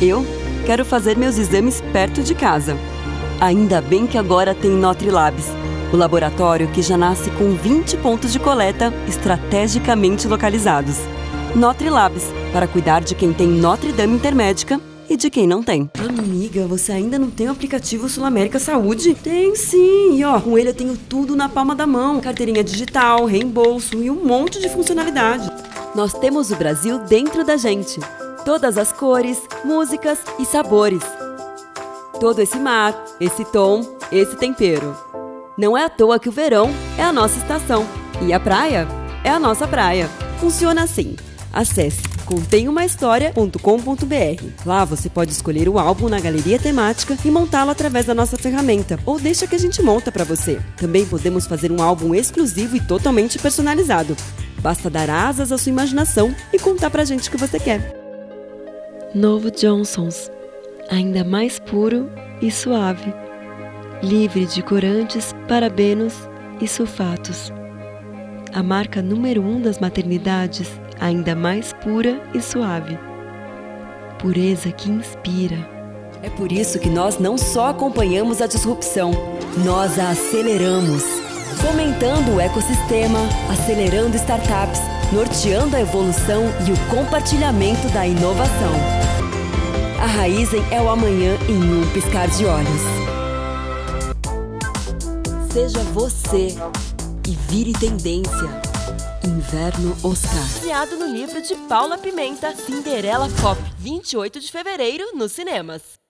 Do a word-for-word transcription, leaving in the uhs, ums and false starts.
Eu quero fazer meus exames perto de casa. Ainda bem que agora tem Nutrilabs, o laboratório que já nasce com vinte pontos de coleta estrategicamente localizados. Nutrilabs, para cuidar de quem tem Notre Dame Intermédica e de quem não tem. Amiga, você ainda não tem o aplicativo Sul América Saúde? Tem sim! E ó, com ele eu tenho tudo na palma da mão. Carteirinha digital, reembolso e um monte de funcionalidade. Nós temos o Brasil dentro da gente. Todas as cores, músicas e sabores. Todo esse mar, esse tom, esse tempero. Não é à toa que o verão é a nossa estação. E a praia é a nossa praia. Funciona assim. Acesse contém uma história ponto com ponto br. Lá você pode escolher o álbum na galeria temática e montá-lo através da nossa ferramenta, ou deixa que a gente monta para você. Também podemos fazer um álbum exclusivo e totalmente personalizado. Basta dar asas à sua imaginação e contar pra gente o que você quer. Novo Johnson's, ainda mais puro e suave. Livre de corantes, parabenos e sulfatos. A marca número um das maternidades, ainda mais pura e suave. Pureza que inspira. É por isso que nós não só acompanhamos a disrupção, nós a aceleramos. Fomentando o ecossistema, acelerando startups, norteando a evolução e o compartilhamento da inovação. A Raizen é o amanhã em um piscar de olhos. Seja você e vire tendência. Inverno Oscar. Baseado no livro de Paula Pimenta, Cinderela Pop, vinte e oito de fevereiro, nos cinemas.